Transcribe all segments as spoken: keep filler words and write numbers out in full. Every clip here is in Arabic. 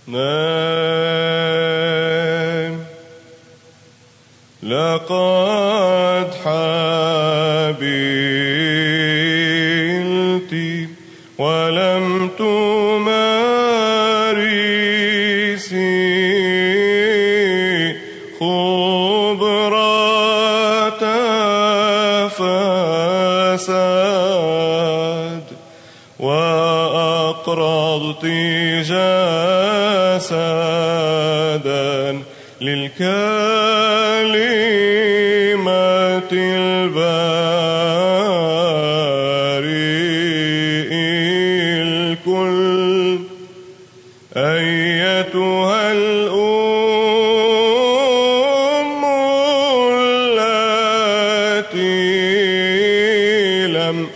نام. لقد حبلت ولم تمارسي خبرة فساد، وأقرضت جسدا للكلمة البارئ الكل. أيتها الأم التي لم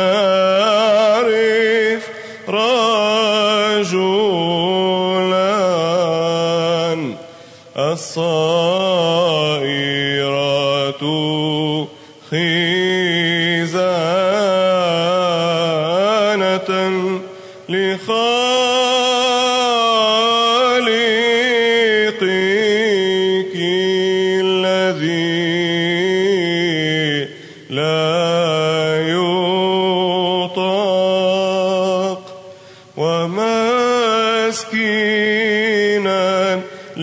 تعرف رجلا، الصائرة خزانة لخالقك الذي لا يطاق، ومسكينا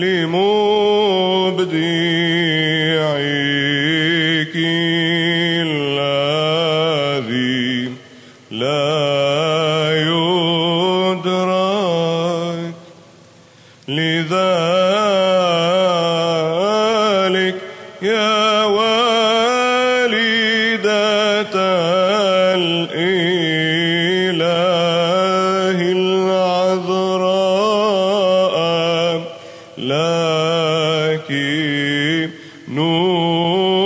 لمبدعك الذي لا يدرك. لذلك يا والدة الإله العذراء، لك نور